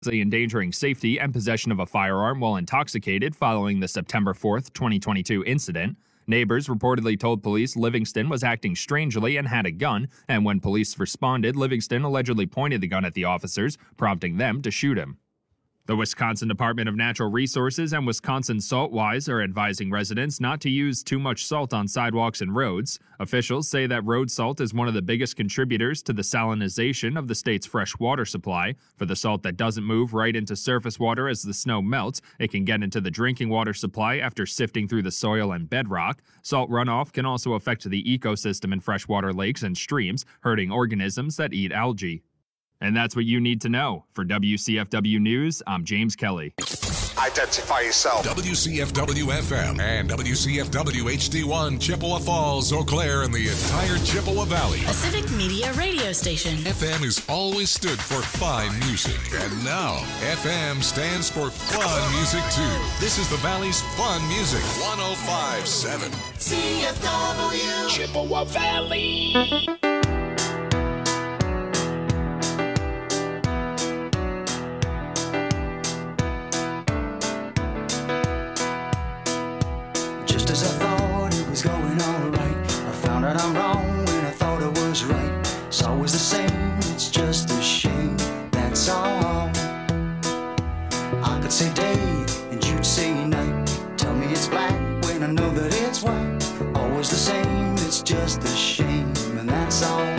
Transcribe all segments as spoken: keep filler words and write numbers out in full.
endangering safety and possession of a firearm while intoxicated following the September fourth, twenty twenty-two incident. Neighbors reportedly told police Livingston was acting strangely and had a gun, and when police responded, Livingston allegedly pointed the gun at the officers, prompting them to shoot him. The Wisconsin Department of Natural Resources and Wisconsin SaltWise are advising residents not to use too much salt on sidewalks and roads. Officials say that road salt is one of the biggest contributors to the salinization of the state's fresh water supply. For the salt that doesn't move right into surface water as the snow melts, it can get into the drinking water supply after sifting through the soil and bedrock. Salt runoff can also affect the ecosystem in freshwater lakes and streams, hurting organisms that eat algae. And that's what you need to know. For W C F W News, I'm James Kelly. Identify yourself. W C F W F M and W C F W H D one, Chippewa Falls, Eau Claire, and the entire Chippewa Valley. A civic media radio station. F M has always stood for fine music. And now, F M stands for fun music, too. This is the Valley's fun music. one oh five point seven. C F W. Chippewa Valley. As I thought it was going all right, I found out I'm wrong when I thought I was right. It's always the same, it's just a shame, that's all. I could say day and you'd say night. Tell me it's black when I know that it's white. Always the same, it's just a shame, and that's all.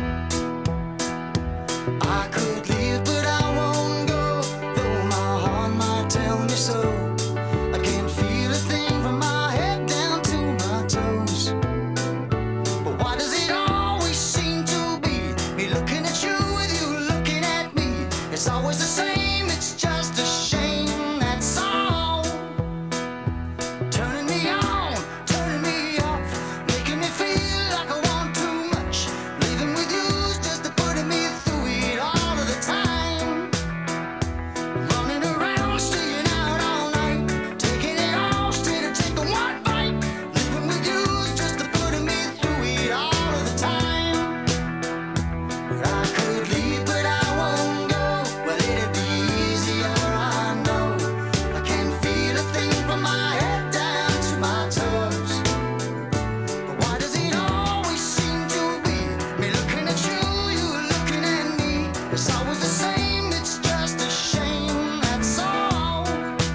I could leave but I won't go, though my heart might tell me so. I can't feel a thing from my head down to my toes. But why does it always seem to be me looking at you with you looking at me? It's always the same, it's just a shame, that's all. Turning me on, turning me off, making me feel like I want too much. Living with you's just putting me through it all of the time. Running around, staying out all night, taking it all straight and taking one bite. Living with you's just putting me through it all of the time. But I could leave, but I won't go. Well, it'd be easier, I know. I can't feel a thing from my head down to my toes. But why does it always seem to be me looking at you, you looking at me? It's always the same, it's just a shame, that's all.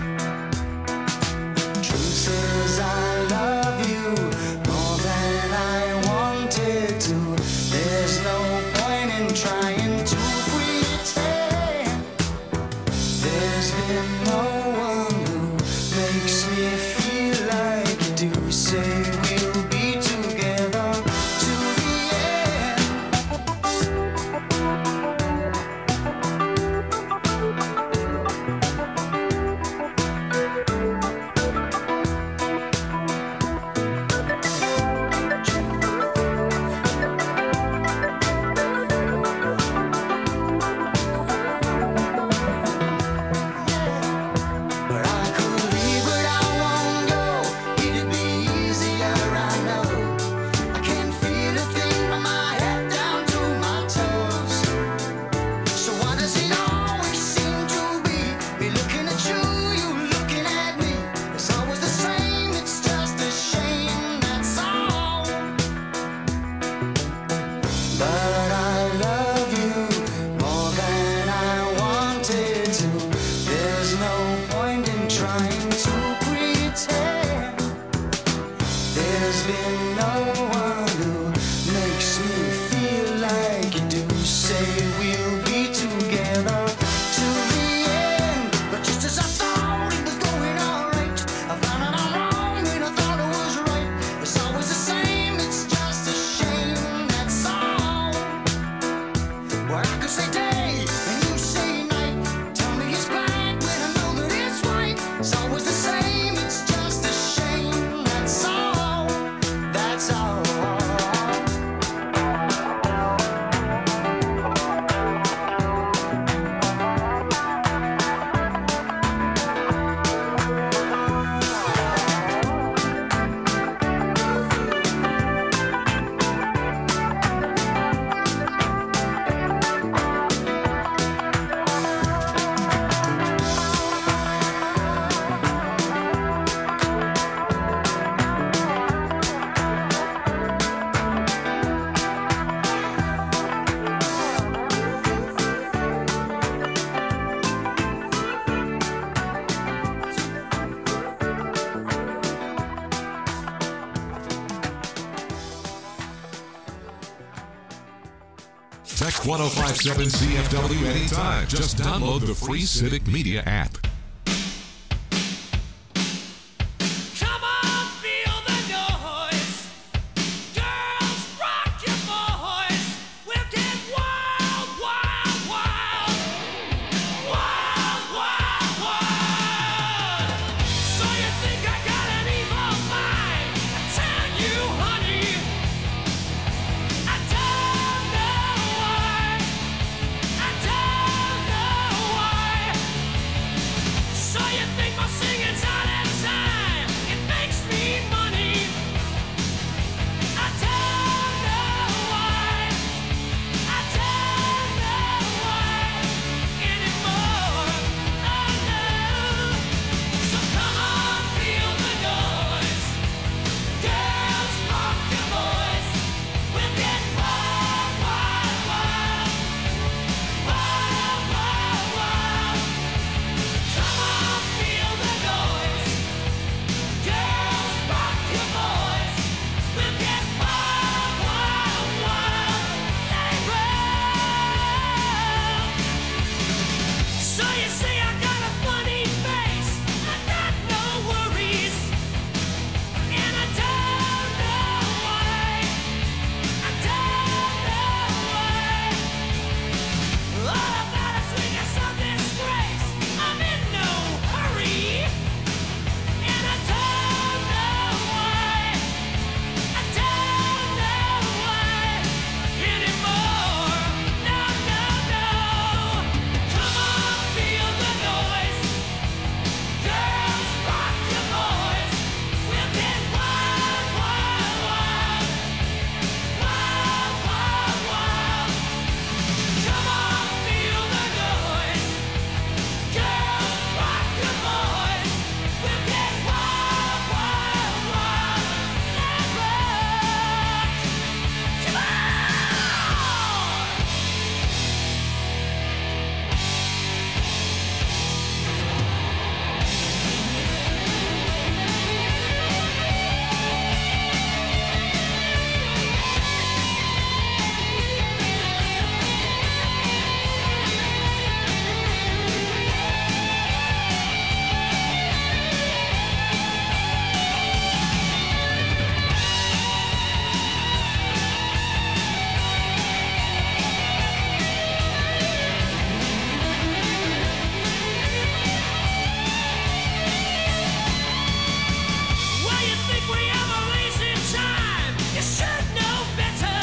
Truth is I love you more than I wanted to. There's no point in trying to pretend. There's been no one who makes me feel like you do. Say we'll be together to the end. But I could leave, but I won't go. It'd be easier, Text one oh five seven C F W anytime. Just download the free Civic Media app. Come on, feel the noise. Girls, rock your voice. We'll get wild, wild, wild. Wild, wild, wild. So you think I got an evil mind? I tell you, honey, I don't know why. I don't know why. So you think my singing's out of time? It makes me money. I don't know why. I don't know why anymore. Oh no. So come on, feel the noise. Girls, rock your voice. We'll get wild, wild, wild. Wild, wild, wild. Come on, feel the noise. Girls, rock your voice. We'll get wild, wild, wild. Let it roll. So you say I got a funny face. I got no worries. And I don't know why. I don't know why. All about a swing of some disgrace. I'm in no hurry. And I don't know why. I don't know why anymore. No, no, no. Come on, feel the noise. Girls, rock your voice. We'll get wild, wild, wild. Wild, wild, wild. Come on, feel the noise. Girls, rock your voice. We'll get wild, wild, wild. Let it rock. Come on. Well, you think we have a lazy time? You should know better.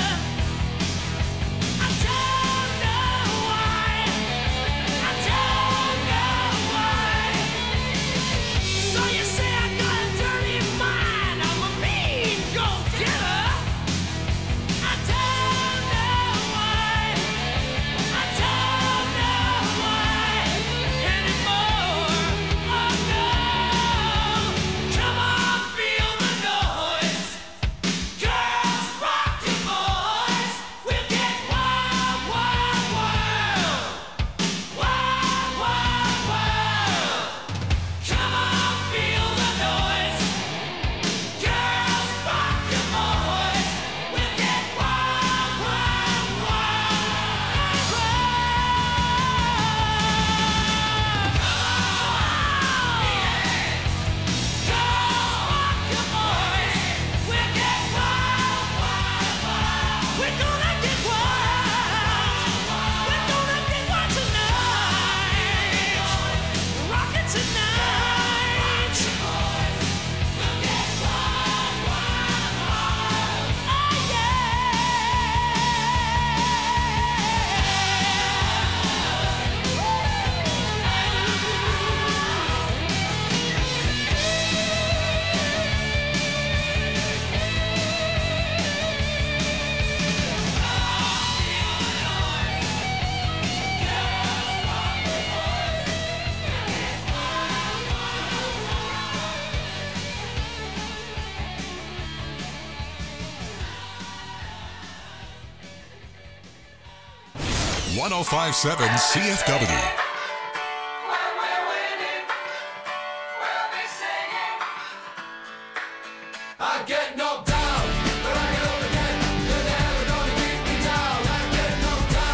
I don't know why. I don't know why. So you say I got a dirty mind? I'm a mean go-getter. I don't know why. I don't know why anymore. Oh no. Come on, feel the noise. Girls, rock your voice. We'll get wild, wild, wild. Wild, wild, wild. Come on, feel the noise. Girls, rock your voice. We'll get wild, wild, wild. Girls, rock your voice. We'll get wild, wild, wild. We're gonna get wild. We're gonna get wild tonight. Rock it tonight. We'll get wild, wild, wild. Oh one oh five point seven C F W. I get knocked down, but I get up again. You're never gonna keep me down. I get knocked down.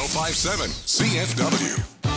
oh five point seven C F W.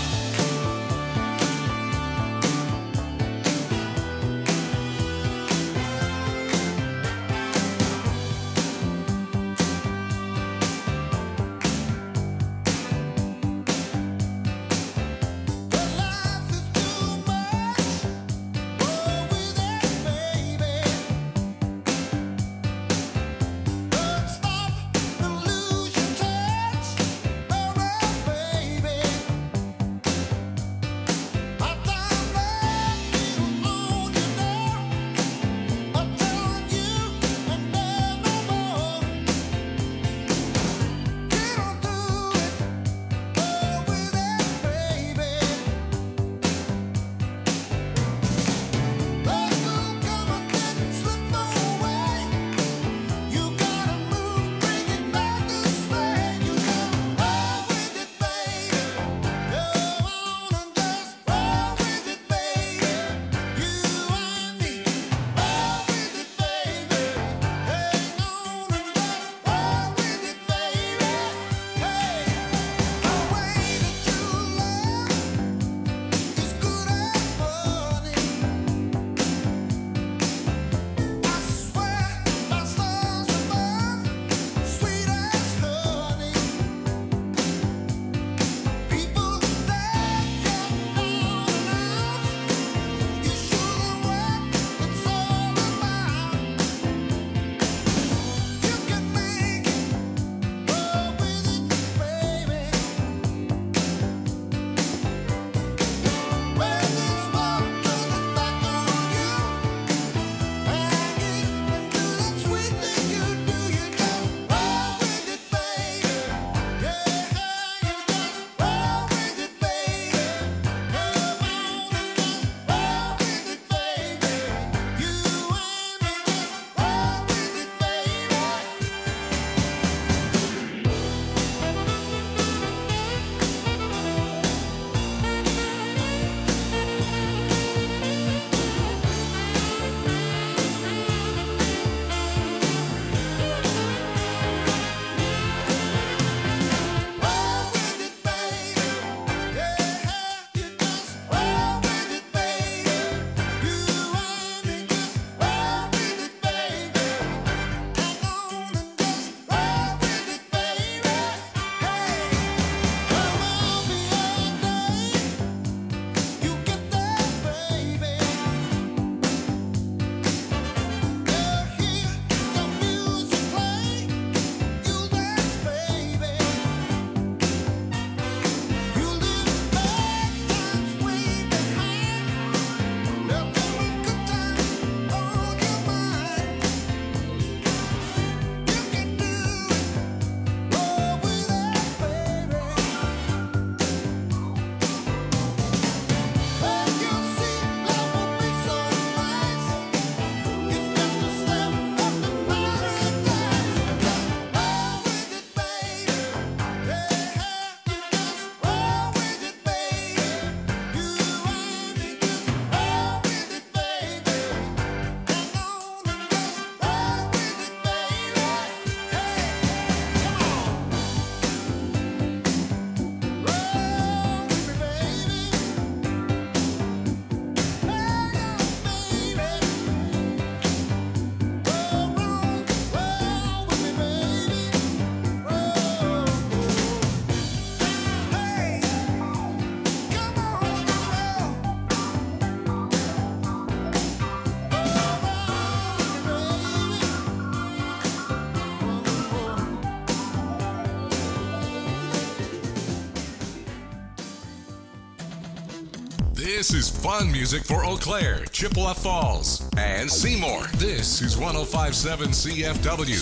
This is fun music for Eau Claire, Chippewa Falls, and Seymour. This is one oh five point seven C F W.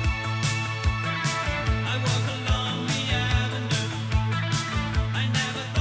I walk along the avenue. I never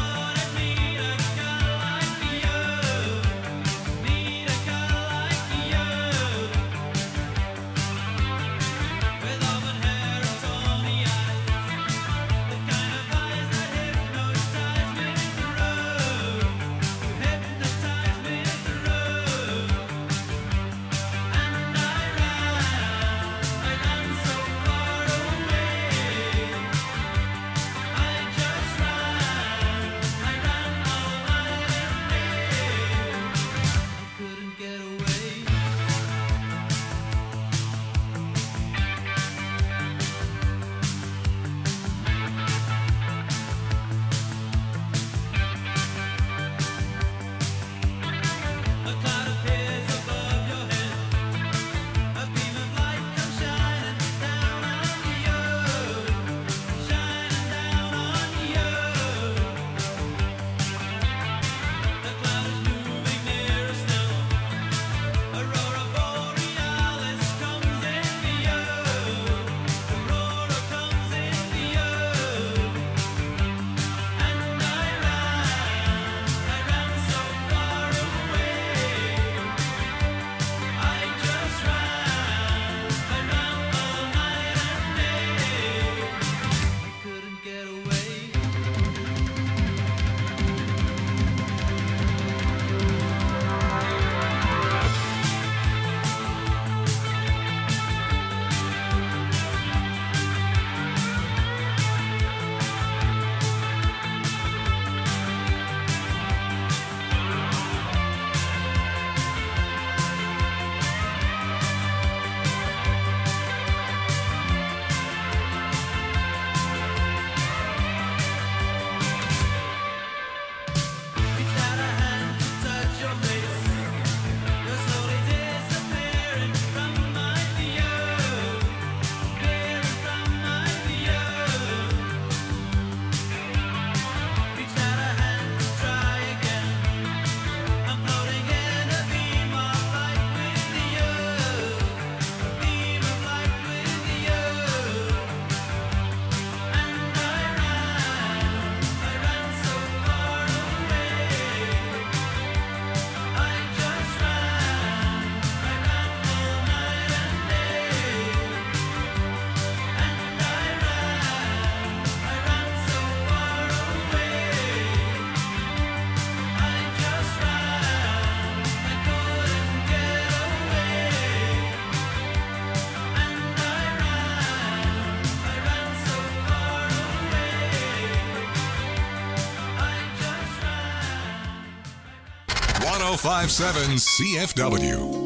oh five point seven C F W.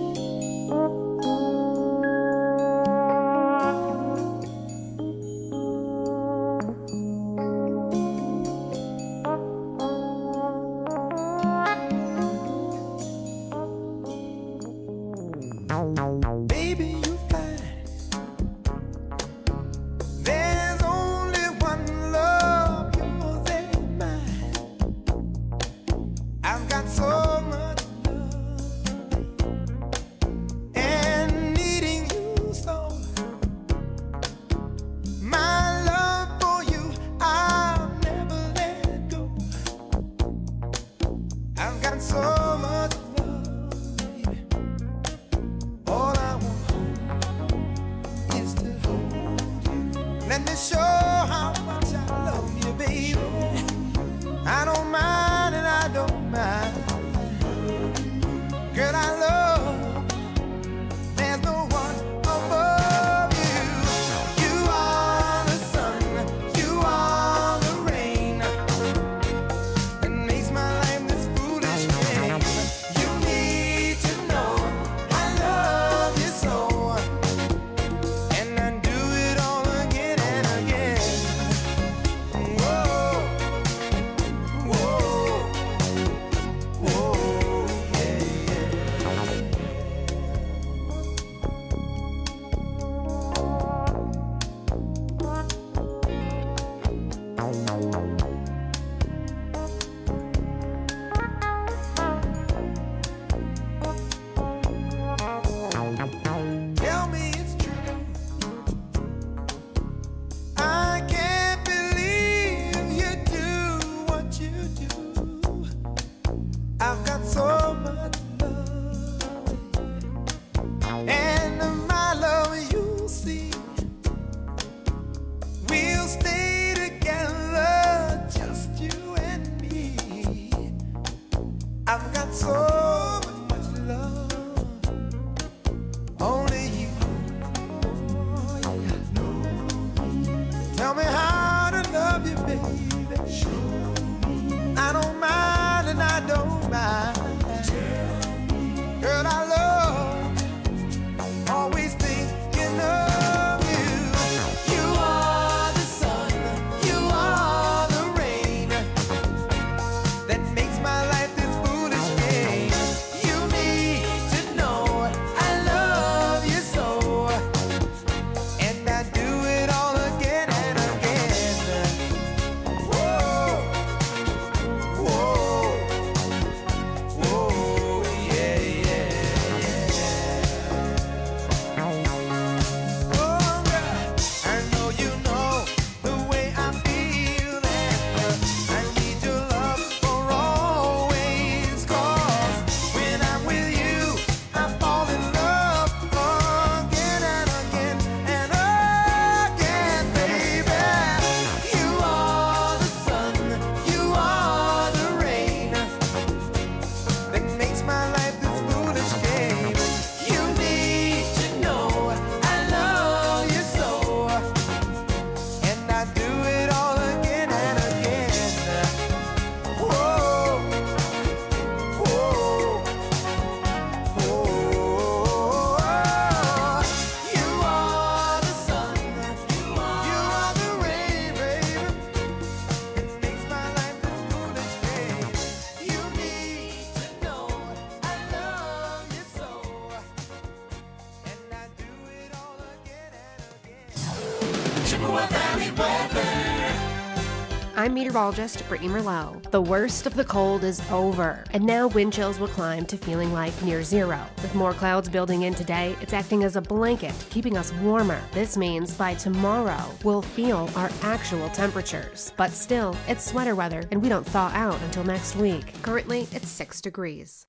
I'm meteorologist Brittany Merlot. The worst of the cold is over, and now wind chills will climb to feeling like near zero. With more clouds building in today, it's acting as a blanket, keeping us warmer. This means by tomorrow, we'll feel our actual temperatures. But still, it's sweater weather, and we don't thaw out until next week. Currently, it's six degrees.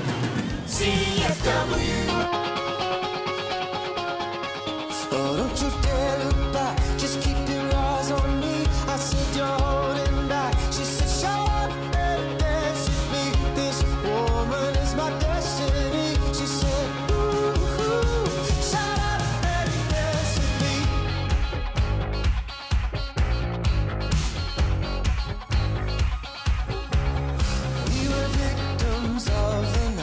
C F W. Oh, don't you dare look back, just keep your eyes on me. I said you're holding back. She said, show up and dance with me. This woman is my destiny. She said, ooh, ooh, shut up and dance with me. We were victims of the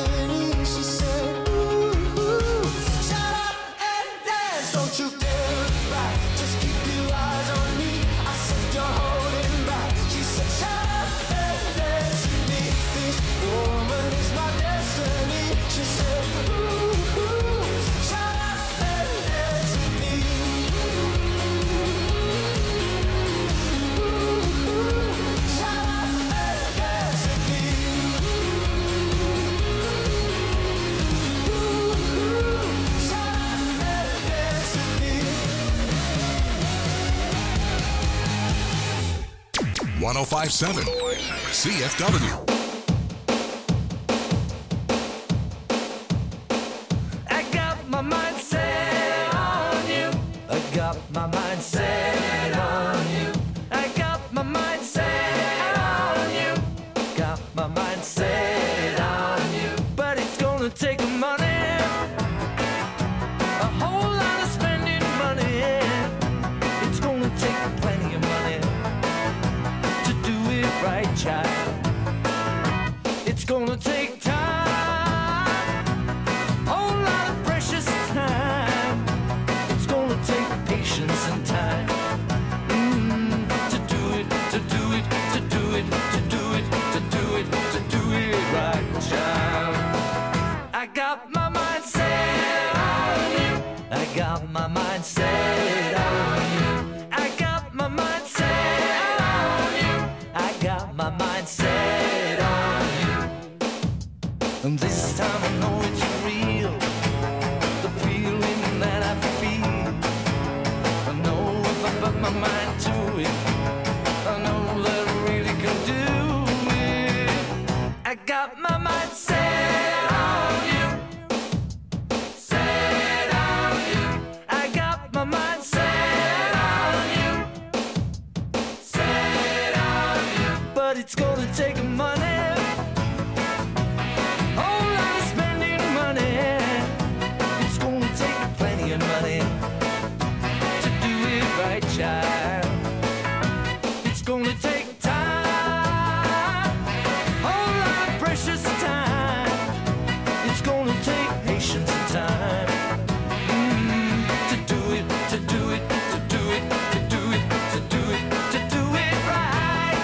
skinny. She said, ooh, ooh, shut up and dance. Don't you dare look back, just keep your eyes on me. I said you're holding back. She said, shut up and dance with me. This woman is my destiny. She said, ooh, ooh, shut up and dance with me. Ooh, ooh, shut up and dance with me. Ooh, ooh, shut up and dance with me. one oh five point seven C F W. I got my mind set on you. I got my mind set on you. I got my mind set on you. Got my mind set on you. But it's gonna take money, a whole lot of spending money. It's gonna take plenty of money to do it right, child. It's gonna take time, whole lot of precious time. It's gonna take patience and time mm, to do it, to do it, to do it, to do it, to do it, to do it right, child. I got my mind set on you. I got my mind set on you. I got my mind set on you. I got my mind set on you. And this time I know it's real. The feeling that I feel. I know if I put my mind to it, I know that I really can do it. I got my mind set on you. Set on you. I got my mind set on you. Set on you. But it's gonna take money, whole lot of spending money. It's gonna take plenty of money to do it right, child. It's gonna take time, whole lot of precious time. It's gonna take patience and time mm, to do it, to do it, to do it, to do it, to do it, to do it right.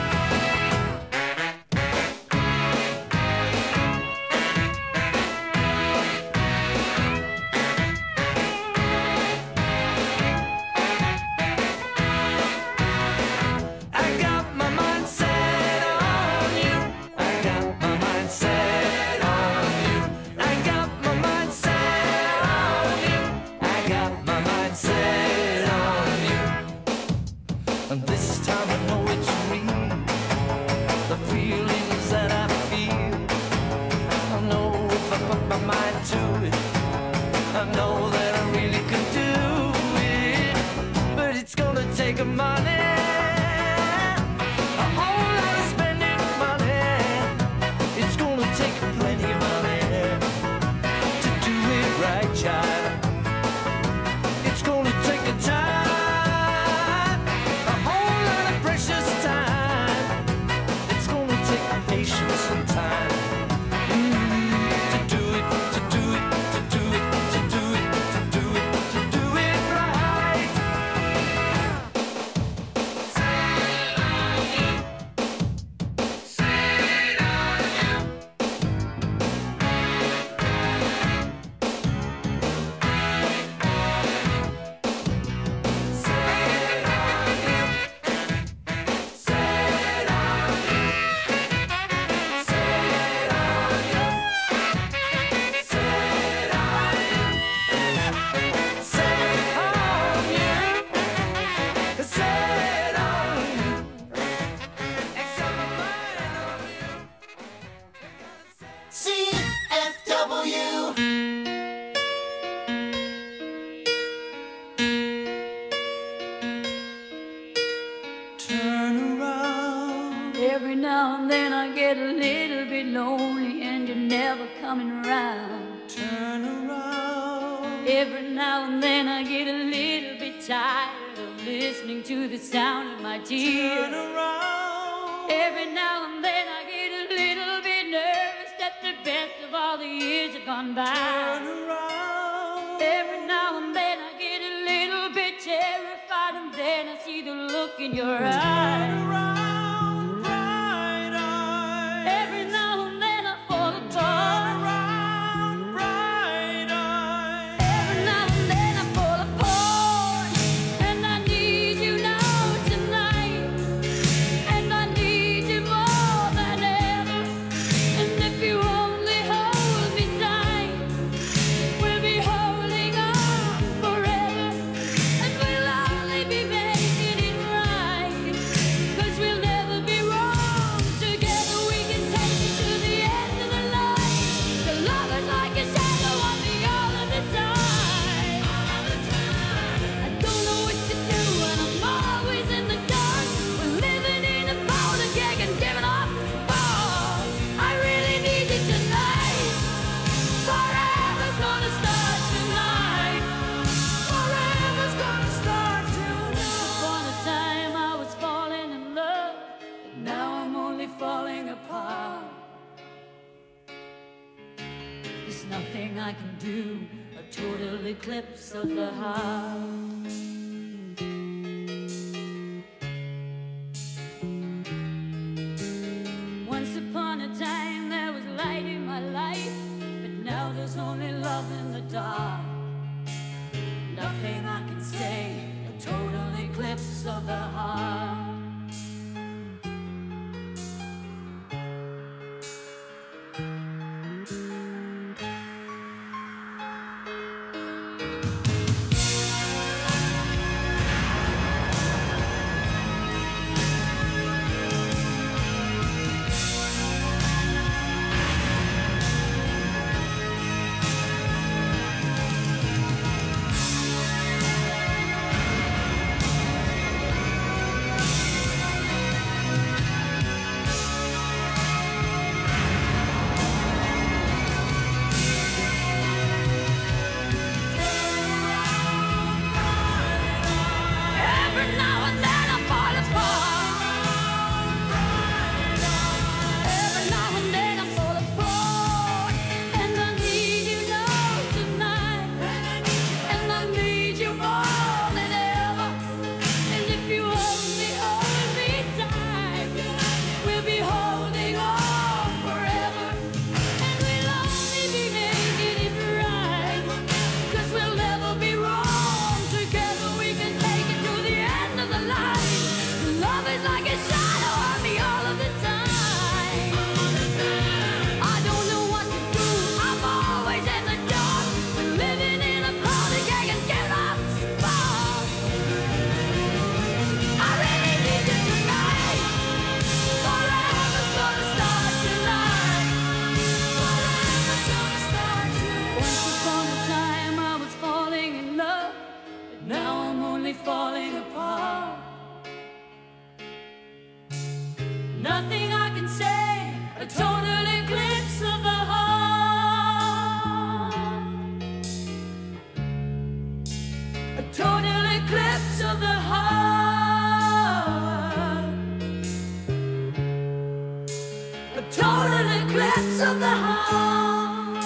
I got my mind set on you. I got my mind set on you. I got my mind set on you. I got my mind set on you. And this time I know it's real. The feelings that I feel. I know if I put my mind to it, I know that I really can do it. But it's gonna take a money, a whole lot of spending money. It's gonna take plenty of money to do it right, child. It's gonna take a time, a whole lot of precious time. It's gonna take patience and time mm, to do it, to do it, to do it, to do it, to do it, to do it right. Every now and then I get a little bit lonely and you're never coming around. Turn around. Every now and then I get a little bit tired of listening to the sound of my tears. Turn around. Every now and then I get a little bit nervous that the best of all the years have gone by. Turn around. Every now and then I get a little bit terrified, and then I see the look in your eyes. Turn around, bright eyes. Every now and then I fall apart. Turn around, bright eyes. Every now and then I fall apart, and I need you now tonight, and I need you more than ever. And if you only hold me tight, we'll be holding on forever, and we'll only be making it right, 'cause we'll never be wrong. Together we can take it to the end of the line. The love is like a shadow on me all of the time. I don't know what to do, and I'm always in the dark. We're living in a powder keg and giving off balls. I really need you tonight. Forever's gonna start tonight. Forever's gonna start tonight. Upon a time I was falling in love, but now I'm only falling apart. There's nothing I can do, a total eclipse of the heart. Once upon a time there was light in my life, but now there's only love in the dark. Nothing I can say, a total eclipse of the heart. Every now and then I fall apart. Every now and then I fall apart, and I need you now tonight, and I need you more than ever. And if you only hold me tight, we'll be holding on forever, and we'll only be making it right, 'cause we'll never be wrong. Together we can take it to the end of the line. Love is like a shadow on me all of the time. I don't know what to do, I'm always in the dark. We're living in a powder keg and get off sparks. I really need you tonight. Forever's gonna start tonight. Forever's gonna start tonight. Once upon a time I was falling in love, but now I'm only falling apart. Nothing I can say, a total eclipse of the heart. A total eclipse of the heart. A total eclipse of the heart.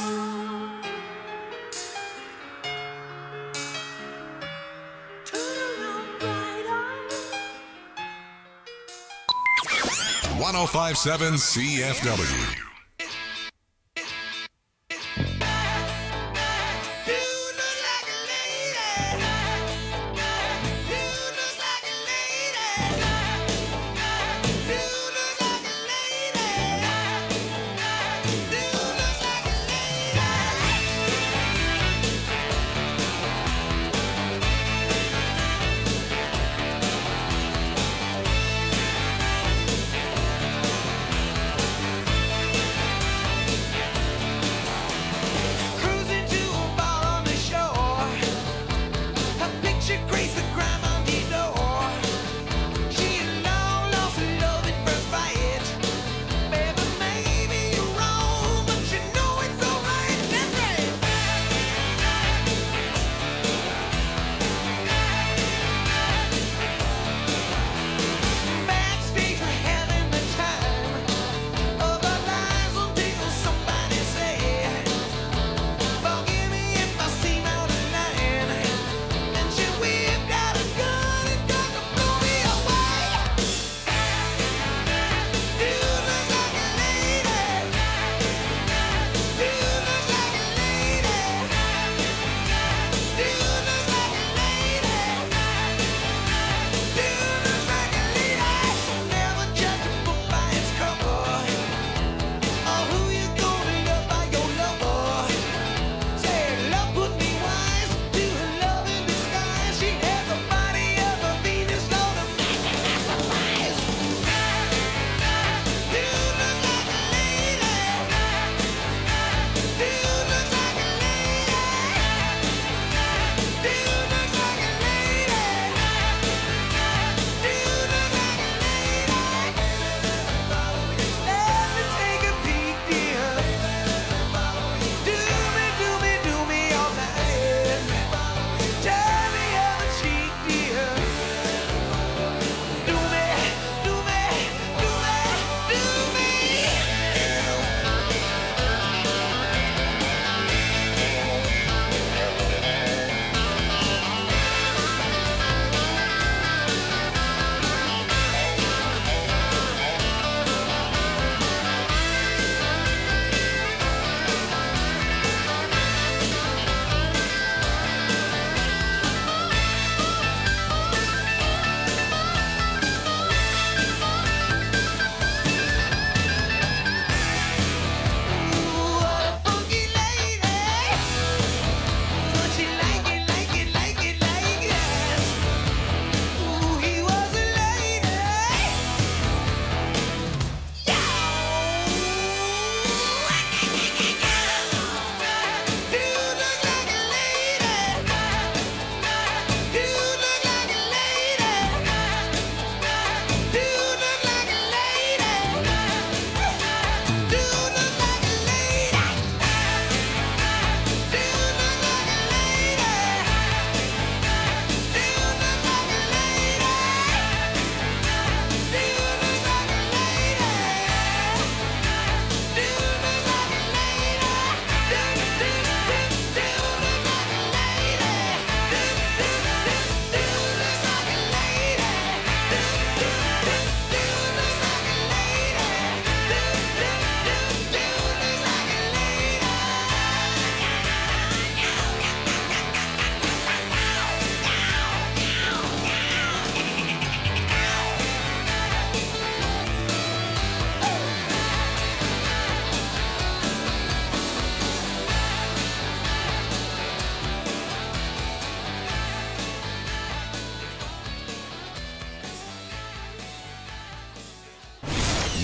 Turn around, bright eyes. one oh five point seven C F W.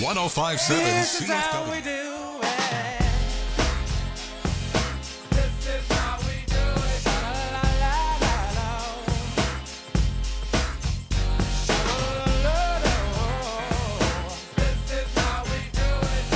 one oh five point seven This is C F how W. we do it. This is how we do it. Sha-la-la-la-la-la. Sha-la-la-la-la. This is how we do it.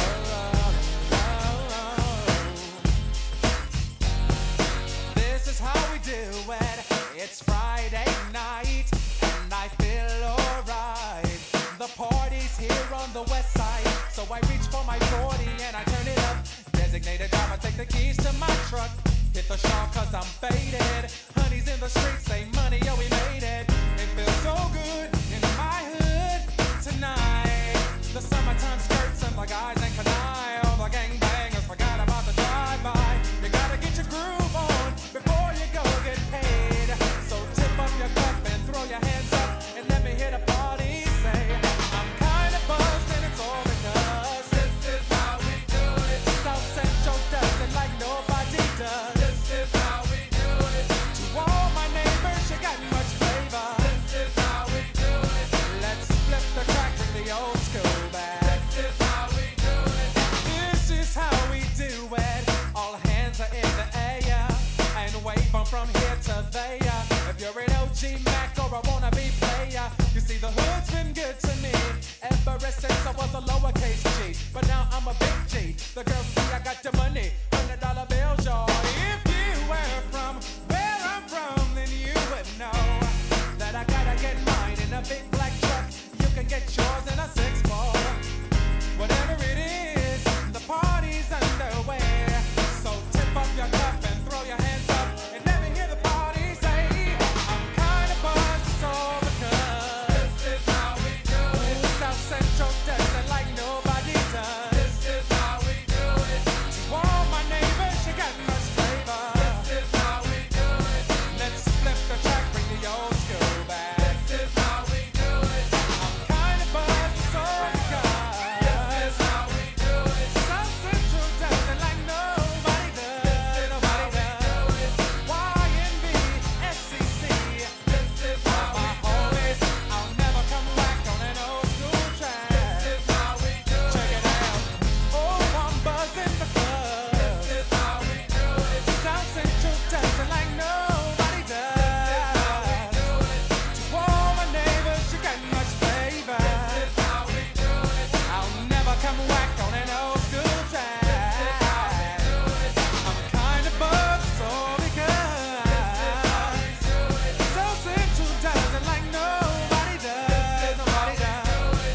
La-la-la-la. This is how we do it. It's Friday night and I feel alright. The party's here on the west side, so I reach for my forty and I turn it up. Designated driver, take the keys to my truck. Hit the shop cause I'm faded. Honey's in the streets, say money, yo, we made it. It feels so good in my hood tonight. The summertime skirts and the guys ain't canine. All the gangbangers forgot about the drive-by. You gotta get your groove on before you go get paid. So tip up your cup and throw your hands up and let me hear the party say, I'm kinda buzzed and it's all because this is how we do it. South Central does it like nobody does. This is how we do it. To all my neighbors, you got much flavor. This is how we do it. Let's flip the track, bring the old school back. This is how we do it. This is how we do it. All hands are in the air and wave from from here to there. If you're an O G Mac or a wannabe player, you see the hood's been good to me ever since I was a lowercase G. But now I'm a big G. The girls see I got the money, hundred dollar bills, y'all. If you were from where I'm from, then you would know that I gotta get mine in a big black truck. You can get yours in a six four. Whatever it is, the party's underway. So tip up your cup and throw your hands up and let me hear the party say, I'm kinda buzzed, it's all because this is how we do it. South Central does it like nobody does. This is how we do it. To all my neighbors, you got much flavor. This is how we do it. Let's flip the track, bring the old school back. This is how we do it. I'm kinda buzzed, it's all because this is how we do it. South Central does it like nobody does. Nobody does. Y N B, S C C. This is how my homies. I'll never come back on an old school track. This is how we do it. Check it out. Oh, I'm buzzing because this is how we do it. South Central does it like nobody does. This is how we do it. To all my neighbors, you got much flavor. This is how we do it. I'll never come back on an old school track. This is how we do it. I'm kinda buzzed, so because this is how we do it. South Central does it like nobody does. Nobody does.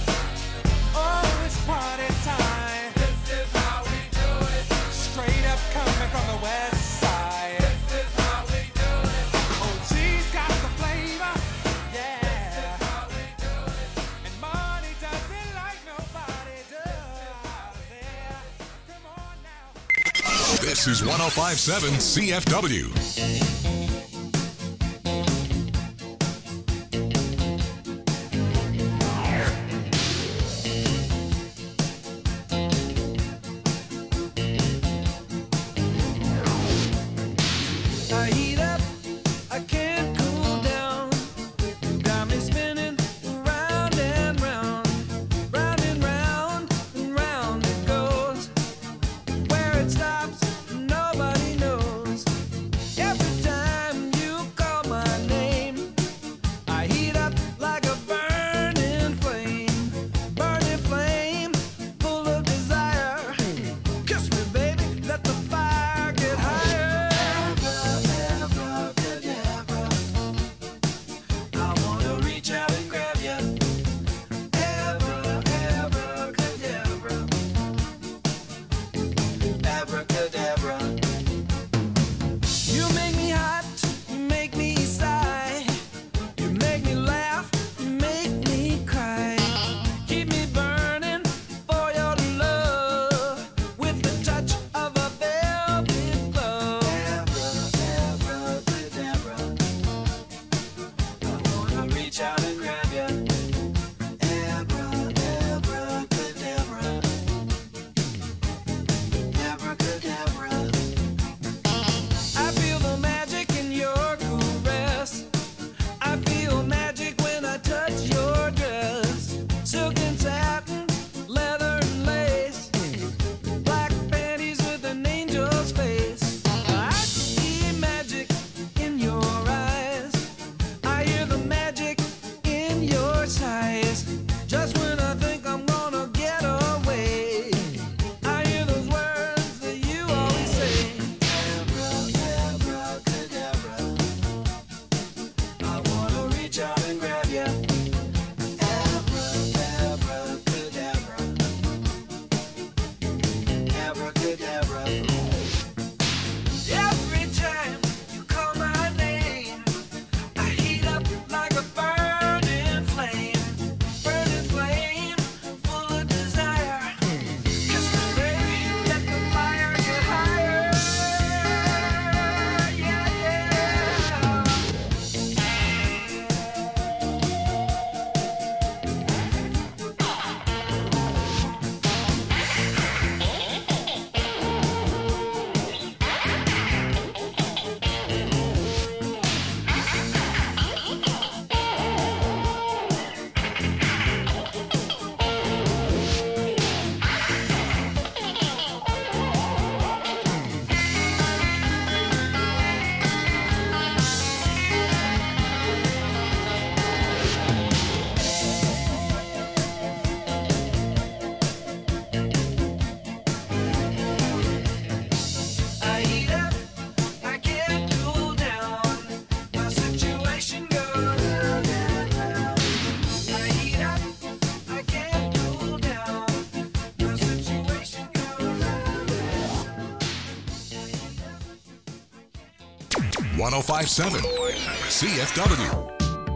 Oh, it's party time. This is how we do it. Straight up coming from the west side. This is how we do it. O G's got the flavor. Yeah. This is how we do it. And money does it like nobody does. Yeah. Come on now. This is one oh five point seven C F W. I heat up, I can't cool down. Got me spinning round and round, round and round and round it goes. Where it stops, nobody knows. Every time one oh five point seven C F W.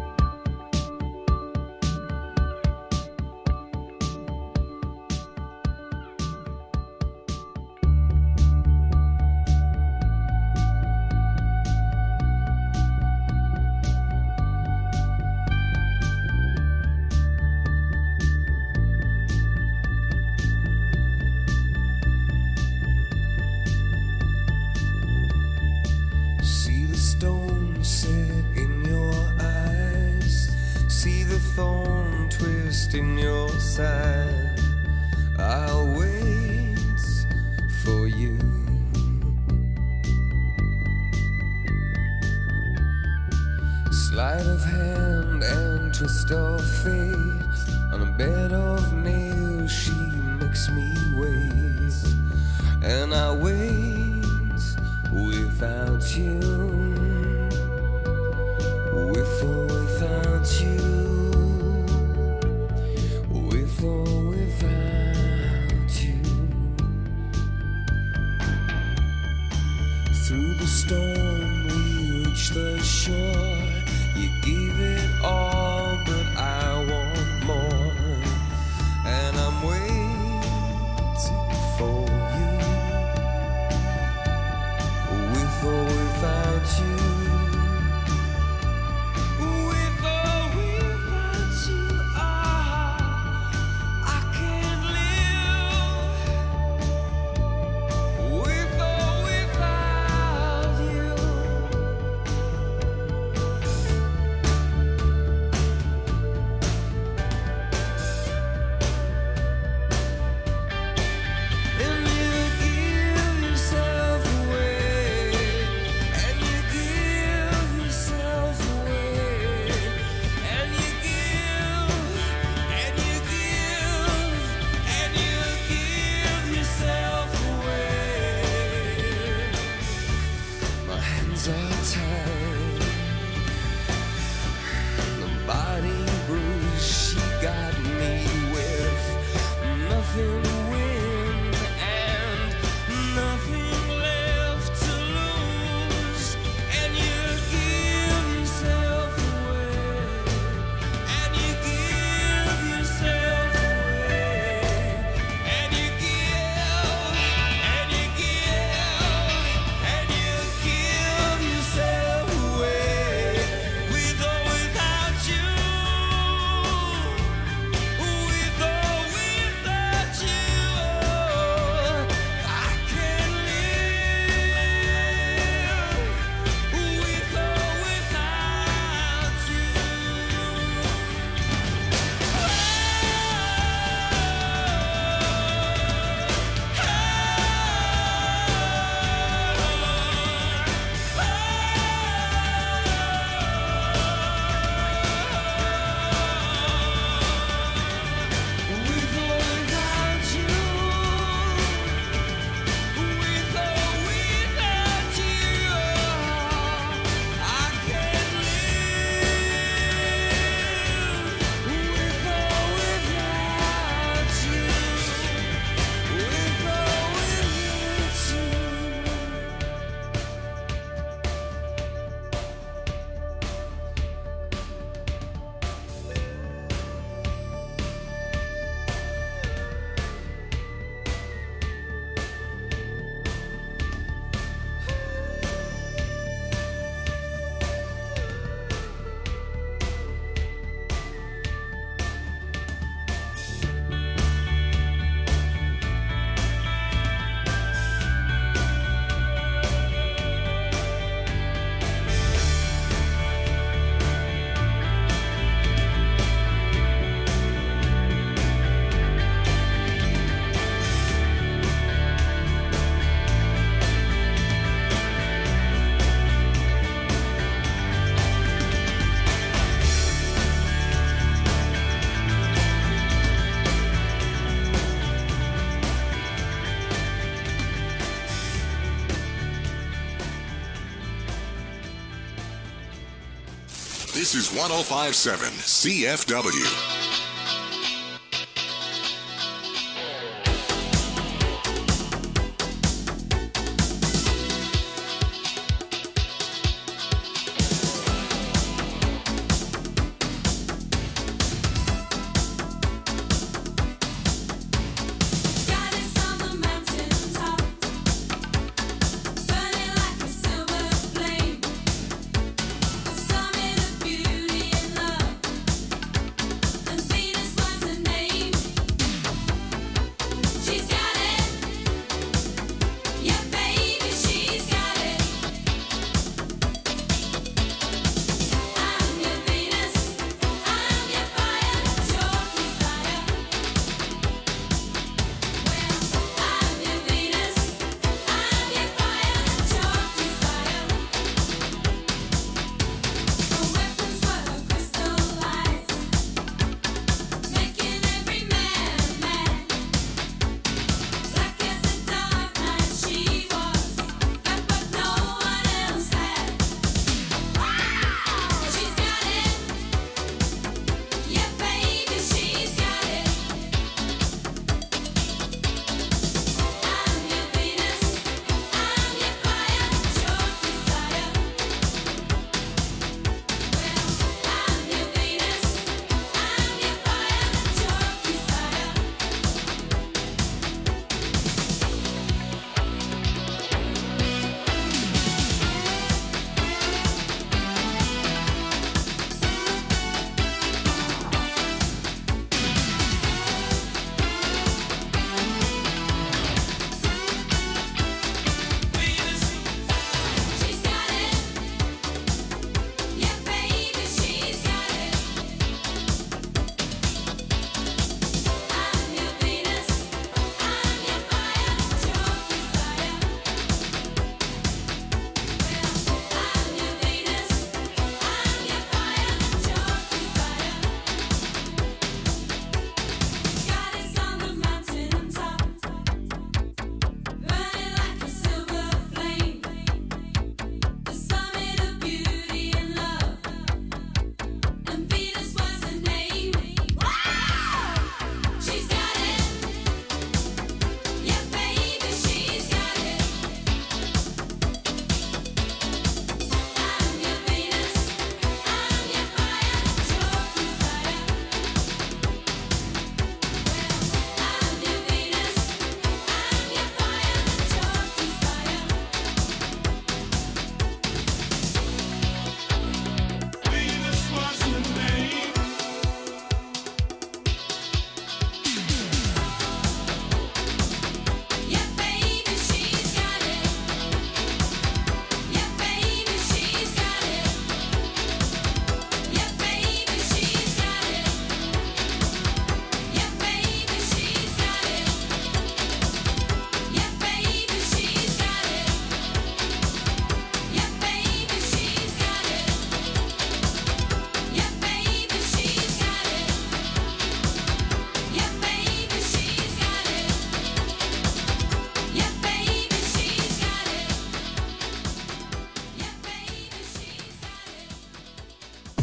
This is one oh five point seven C F W.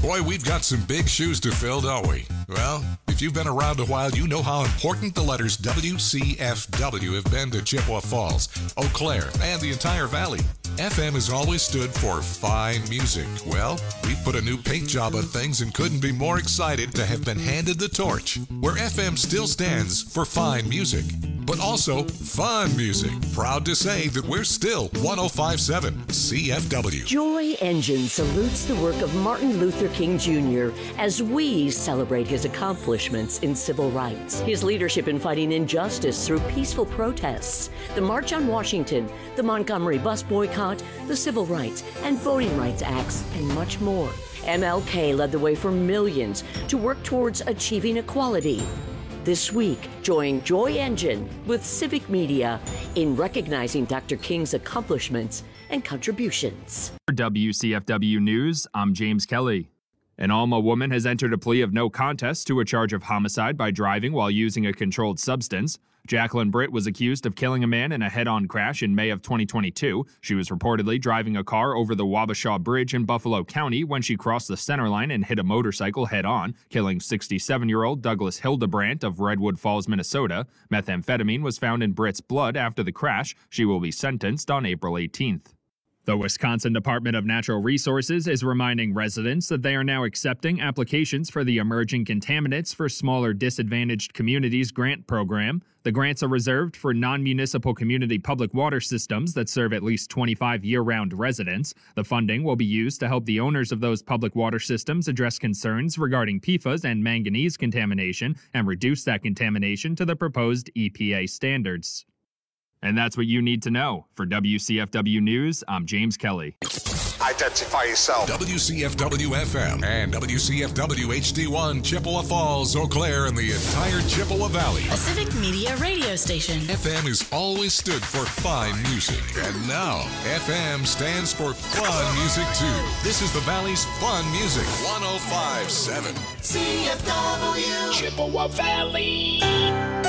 Boy, we've got some big shoes to fill, don't we? Well, if you've been around a while, you know how important the letters W C F W have been to Chippewa Falls, Eau Claire, and the entire valley. F M has always stood for fine music. Well, we put a new paint job on things and couldn't be more excited to have been handed the torch, where F M still stands for fine music, but also fun music. Proud to say that we're still one oh five point seven C F W. Joy Engine salutes the work of Martin Luther King Junior as we celebrate his accomplishments in civil rights, his leadership in fighting injustice through peaceful protests, the March on Washington, the Montgomery bus boycott, the Civil Rights and Voting Rights Acts, and much more. M L K led the way for millions to work towards achieving equality. This week, join Joy Engine with Civic Media in recognizing Doctor King's accomplishments and contributions. For W C F W News, I'm James Kelly. An Alma woman has entered a plea of no contest to a charge of homicide by driving while using a controlled substance. Jacqueline Britt was accused of killing a man in a head-on crash in May of twenty twenty-two. She was reportedly driving a car over the Wabasha Bridge in Buffalo County when she crossed the center line and hit a motorcycle head-on, killing sixty-seven-year-old Douglas Hildebrandt of Redwood Falls, Minnesota. Methamphetamine was found in Britt's blood after the crash. She will be sentenced on April eighteenth. The Wisconsin Department of Natural Resources is reminding residents that they are now accepting applications for the Emerging Contaminants for Smaller Disadvantaged Communities grant program. The grants are reserved for non-municipal community public water systems that serve at least twenty-five year-round residents. The funding will be used to help the owners of those public water systems address concerns regarding P F A S and manganese contamination and reduce that contamination to the proposed E P A standards. And that's what you need to know. For W C F W News, I'm James Kelly. Identify yourself. W C F W F M and W C F W H D one, Chippewa Falls, Eau Claire, and the entire Chippewa Valley. A Civic Media radio station. F M has always stood for fine music, and now F M stands for fun music too. This is the Valley's fun music, one oh five point seven C F W. Chippewa Valley.